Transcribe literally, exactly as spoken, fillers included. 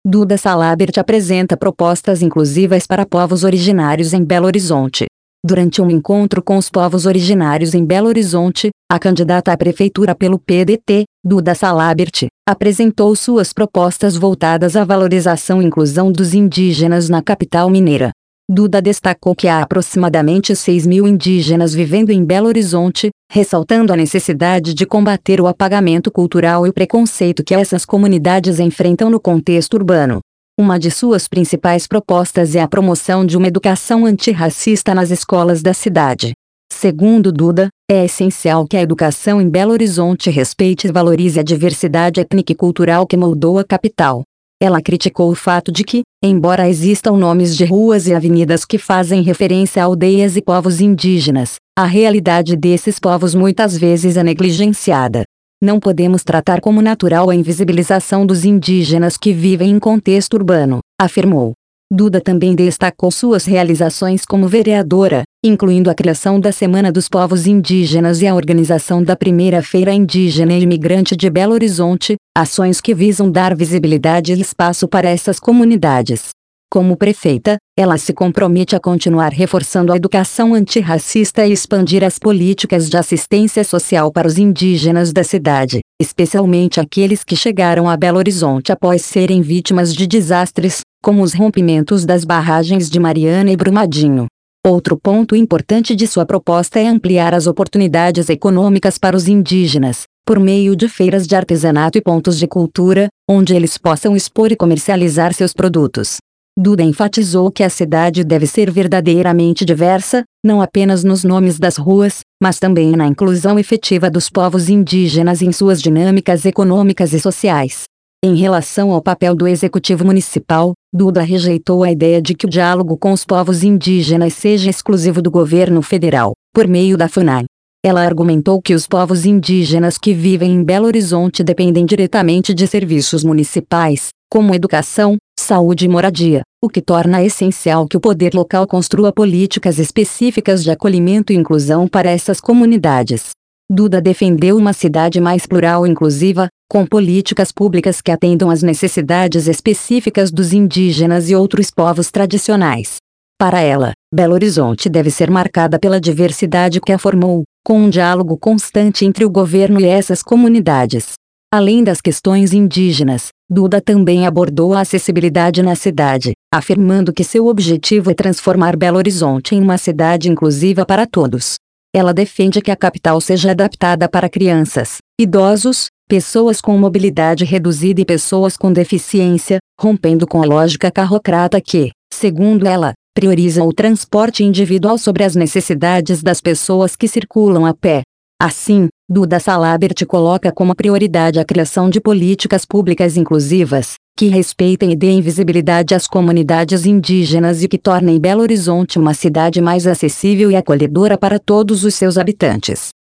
Duda Salabert apresenta propostas inclusivas para povos originários em Belo Horizonte. Durante um encontro com os povos originários em Belo Horizonte, a candidata à prefeitura pelo P D T, Duda Salabert, apresentou suas propostas voltadas à valorização e inclusão dos indígenas na capital mineira. Duda destacou que há aproximadamente seis mil indígenas vivendo em Belo Horizonte, ressaltando a necessidade de combater o apagamento cultural e o preconceito que essas comunidades enfrentam no contexto urbano. Uma de suas principais propostas é a promoção de uma educação antirracista nas escolas da cidade. Segundo Duda, é essencial que a educação em Belo Horizonte respeite e valorize a diversidade étnica e cultural que moldou a capital. Ela criticou o fato de que, embora existam nomes de ruas e avenidas que fazem referência a aldeias e povos indígenas, a realidade desses povos muitas vezes é negligenciada. Não podemos tratar como natural a invisibilização dos indígenas que vivem em contexto urbano, afirmou. Duda também destacou suas realizações como vereadora, incluindo a criação da Semana dos Povos Indígenas e a organização da primeira Feira Indígena e Imigrante de Belo Horizonte, ações que visam dar visibilidade e espaço para essas comunidades. Como prefeita, ela se compromete a continuar reforçando a educação antirracista e expandir as políticas de assistência social para os indígenas da cidade, especialmente aqueles que chegaram a Belo Horizonte após serem vítimas de desastres, como os rompimentos das barragens de Mariana e Brumadinho. Outro ponto importante de sua proposta é ampliar as oportunidades econômicas para os indígenas, por meio de feiras de artesanato e pontos de cultura, onde eles possam expor e comercializar seus produtos. Duda enfatizou que a cidade deve ser verdadeiramente diversa, não apenas nos nomes das ruas, mas também na inclusão efetiva dos povos indígenas em suas dinâmicas econômicas e sociais. Em relação ao papel do Executivo Municipal, Duda rejeitou a ideia de que o diálogo com os povos indígenas seja exclusivo do governo federal, por meio da FUNAI. Ela argumentou que os povos indígenas que vivem em Belo Horizonte dependem diretamente de serviços municipais, como educação, saúde e moradia, o que torna essencial que o poder local construa políticas específicas de acolhimento e inclusão para essas comunidades. Duda defendeu uma cidade mais plural e inclusiva, com políticas públicas que atendam às necessidades específicas dos indígenas e outros povos tradicionais. Para ela, Belo Horizonte deve ser marcada pela diversidade que a formou, com um diálogo constante entre o governo e essas comunidades. Além das questões indígenas, Duda também abordou a acessibilidade na cidade, afirmando que seu objetivo é transformar Belo Horizonte em uma cidade inclusiva para todos. Ela defende que a capital seja adaptada para crianças, idosos, pessoas com mobilidade reduzida e pessoas com deficiência, rompendo com a lógica carrocrata que, segundo ela, prioriza o transporte individual sobre as necessidades das pessoas que circulam a pé. Assim, Duda Salabert coloca como prioridade a criação de políticas públicas inclusivas, que respeitem e deem visibilidade às comunidades indígenas e que tornem Belo Horizonte uma cidade mais acessível e acolhedora para todos os seus habitantes.